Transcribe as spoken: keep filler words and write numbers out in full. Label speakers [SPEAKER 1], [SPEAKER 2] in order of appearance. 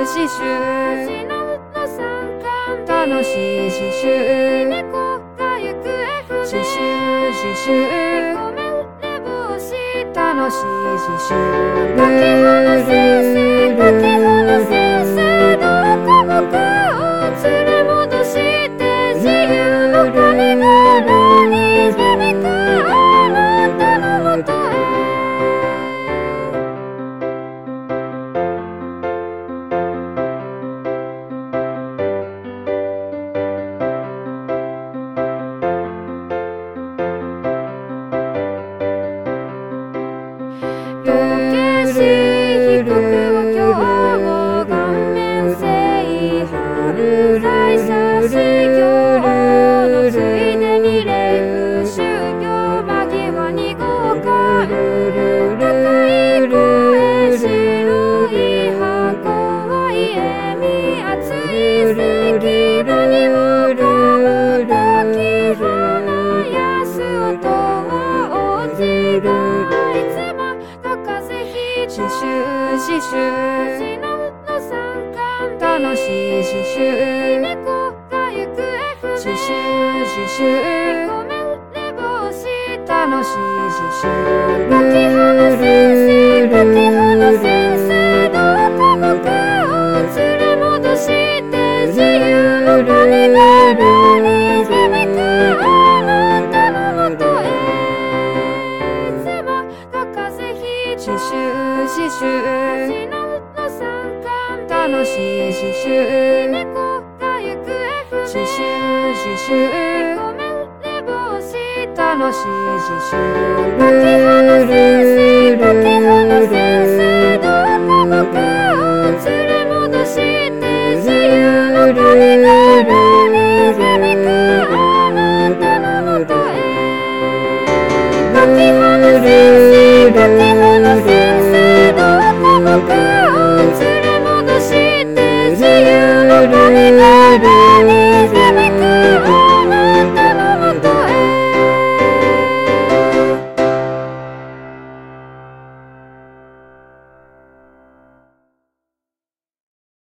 [SPEAKER 1] 刺繍楽しい刺繍刺繍刺繍楽しい刺繍書きほの先生書きほの先生どこ僕を連れ戻して自由の神柄に響くあなたのもとへ時計し低く今日も顔面性春来写真業のついでに礼服宗教間際に豪華高い声白い箱は家に熱い席何もかも時花やす音は落ちがいつも刺繍刺繍楽しい刺繍刺繍刺繍楽しい刺繍書きほの先生書きほの先生どこ僕を連れ戻して自由の神柄に響くあなたのもとへいつもが風邪ひいて刺繍刺繍楽しい刺繍刺繍刺繍楽しい刺繍書きほの先生